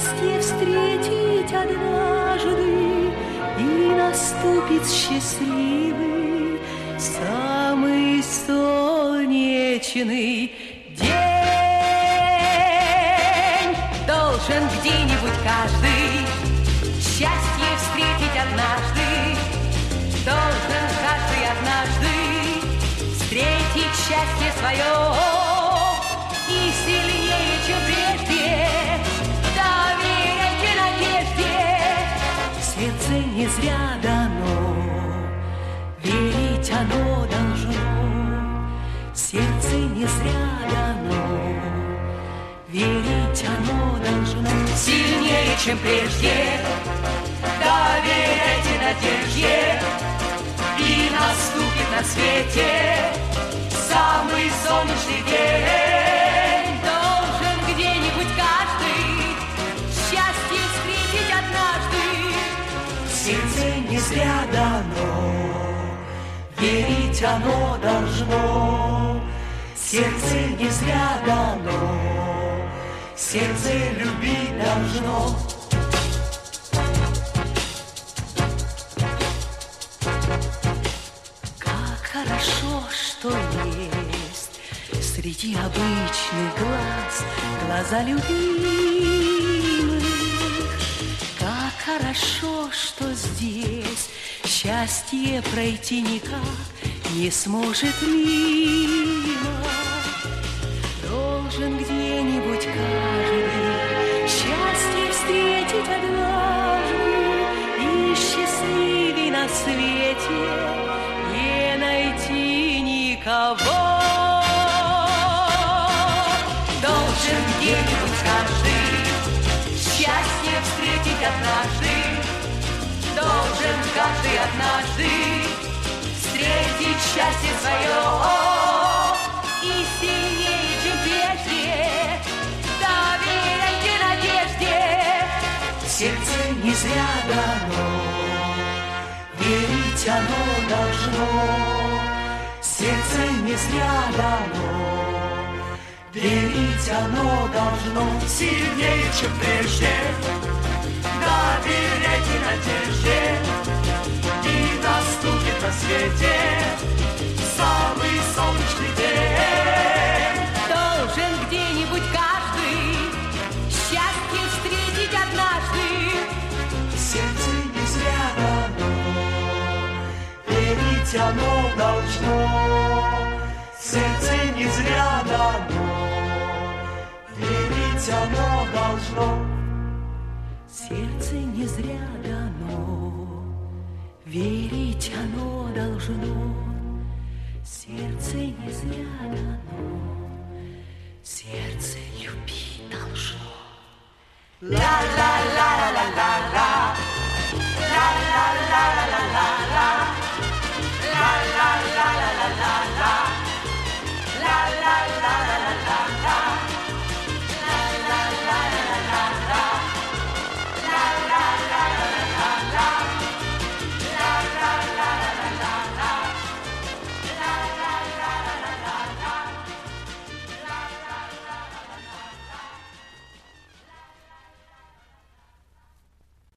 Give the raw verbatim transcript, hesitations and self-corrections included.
счастье встретить однажды, и наступит счастливый, самый солнечный день. Должен где-нибудь каждый счастье встретить однажды, должен каждый однажды встретить счастье свое, и сильнее, чем прежде, доверяйте надежде. Сердце не зря дано, верить оно должно. Сердце не зря дано, верить оно должно. Сильнее, чем прежде, доверяйте надежде, и наступит на свете самый солнечный день. Должен где-нибудь каждый счастье встретить однажды. Сердце не зря дано, верить оно должно. Сердце не зря дано, сердце любить должно. Хорошо, что есть среди обычных глаз глаза любимых. Как хорошо, что здесь счастье пройти никак не сможет мимо. Должен где-нибудь каждый счастье встретить однажды, и счастливей на свете не найти никого. Должен где-нибудь каждый счастье встретить однажды, должен каждый однажды встретить счастье свое, и сильнее, чем прежде, доверяйте надежде. Сердце не зря дано, верить оно должно. Сердце не зря дано, верить оно должно. Сильнее, чем прежде, доверяйте надежде, и наступит на свете самый солнечный день. Должен где-нибудь каждый счастье встретить однажды. Сердце не зря дано, верить оно должно. Сердце не зря дано, верить оно должно. Сердце не зря дано, верить оно должно. Сердце не зря дано, сердце любить должно. Ла-ла.